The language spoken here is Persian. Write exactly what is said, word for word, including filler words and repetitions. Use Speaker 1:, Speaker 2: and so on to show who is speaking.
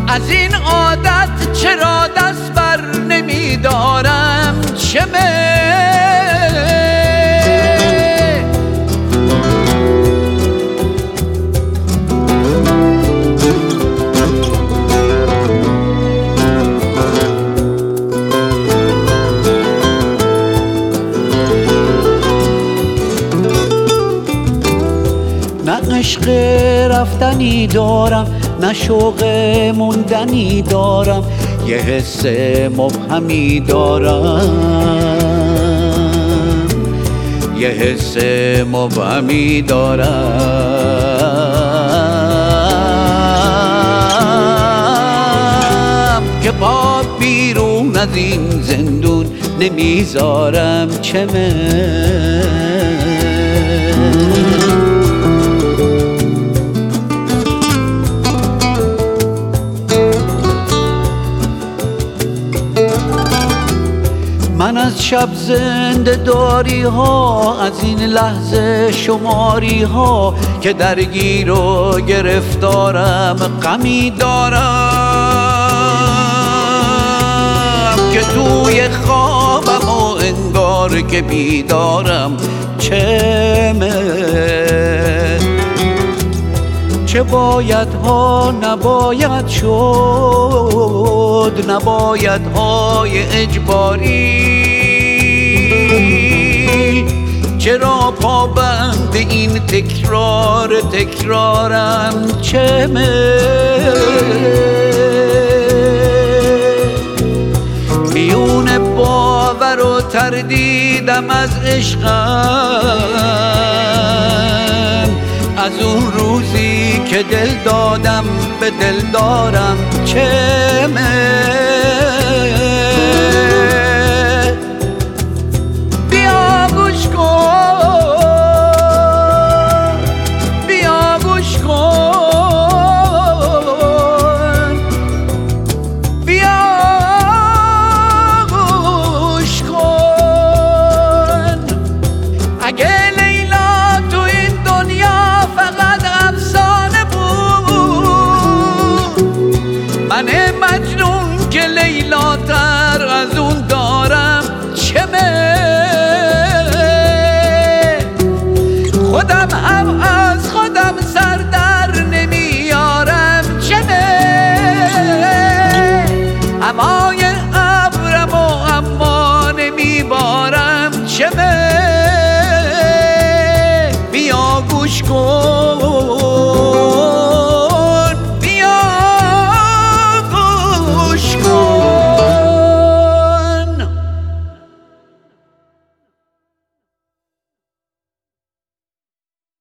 Speaker 1: از این عادت چرا دست بر نمیدارم؟ چه نه عشق رفتنی دارم، نه شوق موندنی دارم، یه حس مبهمی دارم، یه حس مبهمی دارم که پا بیرون از این زندون نمیذارم. چمه من از شب زنده داری ها، از این لحظه شماری ها که درگیر و گرفتارم، غمی دارم که توی خوابم و انگار که بیدارم. چمه چه باید ها نباید شد، نباید های اجباری، چرا پابند این تکرار تکرارم؟ چمه میون باور و تردیدم از عشقم، از اون روزی که دل دادم به دل دارم. چمه بیا گوش کن، بیا گوش کن، بیا گوش کن. اگه لیلا تو این دنیا فقط افسانه بود، من مجنون که لیلا تر از اون دارم.